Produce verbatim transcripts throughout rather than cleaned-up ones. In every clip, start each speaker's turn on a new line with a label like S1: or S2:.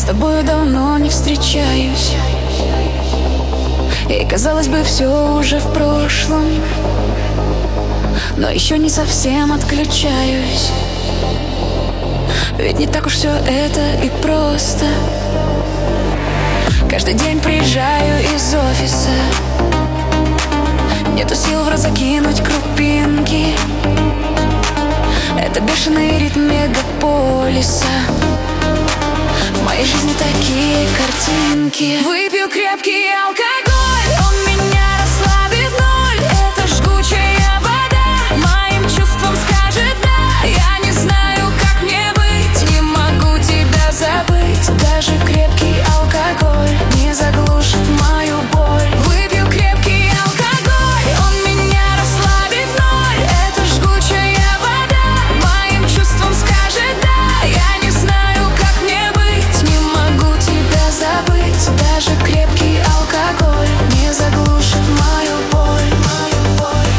S1: тобою давно не встречаюсь, и, казалось бы, все уже в прошлом, но еще не совсем отключаюсь. Ведь не так уж все это и просто. Каждый день приезжаю из офиса, нету сил в рот закинуть крупинки. Это бешеный ритм мегаполиса. В моей жизни такие картинки. Выпью крепкий алкоголь, он меня расслабит в ноль. Это жгучая вода моим чувствам скажет да. Я не знаю, как мне быть, не могу тебя забыть. Даже крепкий алкоголь не заглушит мою боль. Выпью крепкий алкоголь, он меня расслабит в ноль. Это жгучая вода моим чувствам скажет да. Я не знаю, как мне быть, не могу тебя забыть. Даже крепкий алкоголь не заглушит мою боль, мою боль.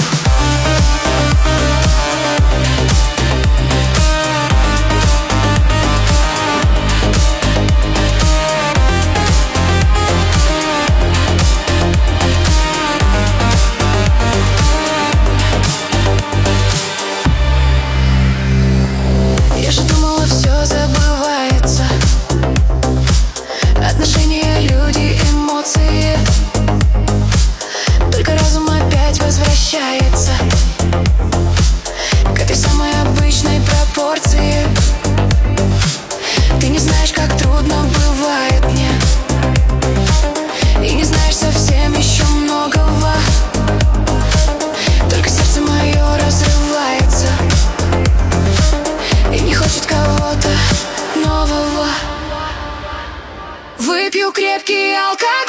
S1: Я же думала, все забывается. Отношения, люди, эмоции. Только разум опять возвращается к этой самой обычной пропорции. Ты не знаешь, как трудно бывает мне, и не знаешь совсем еще многого. Только сердце мое разрывается и не хочет кого-то нового. Выпью крепкий алкоголь.